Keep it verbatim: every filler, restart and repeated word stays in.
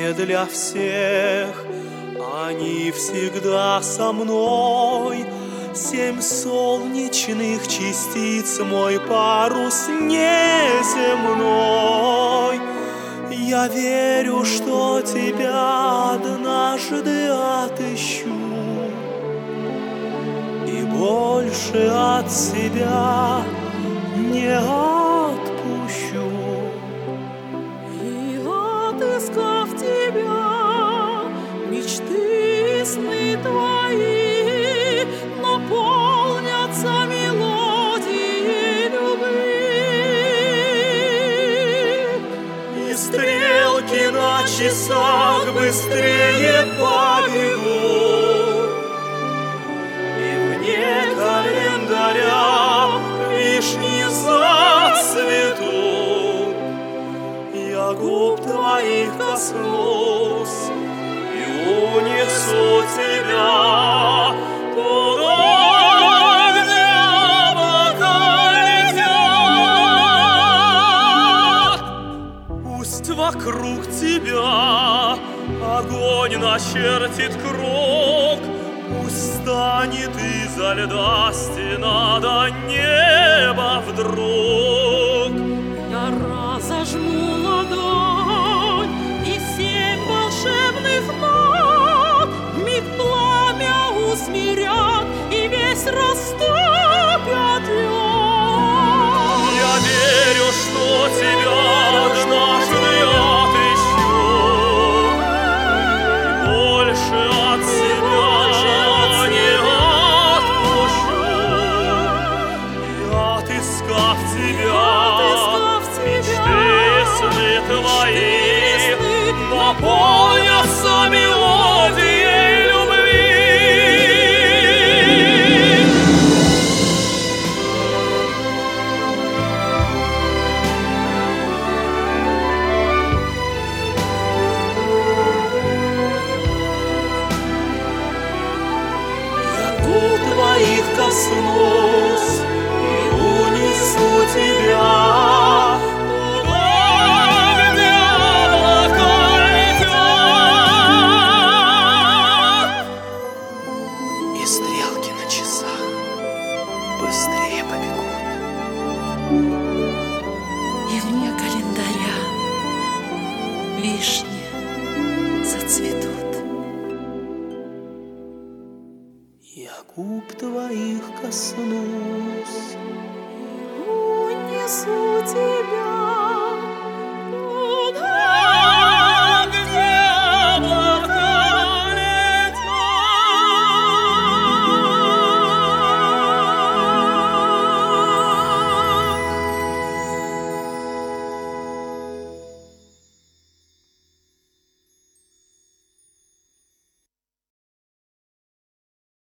не для всех, они всегда со мной. Семь солнечных частиц мой парус неземной. Я верю, что тебя однажды отыщу и больше от себя не отпущу. И отыскав тебя, мечты и сны твои наполнятся мелодией любви. И стрелки на часах быстрее побегут, и вне календаря вишни зацветут. Я губ твоих коснусь и унесу тебя туда, где облака летят. Пусть вокруг тебя огонь начертит круг, пусть станет изо льда стена до неба вдруг. Я разожму ладонь, и семь волшебных нот вмиг пламя усмирят и весь растопят лед. Я верю, что тебя однажды отыщу и больше от себя не отпущу. И отыскав тебя, мечты и сны твои наполнятся мелодией любви. Я губ твоих коснусь и унесу тебя туда, где облака летят. И стрелки на часах быстрее побегут, И вне календаря вишни зацветут. я губ твоих коснусь. Унесу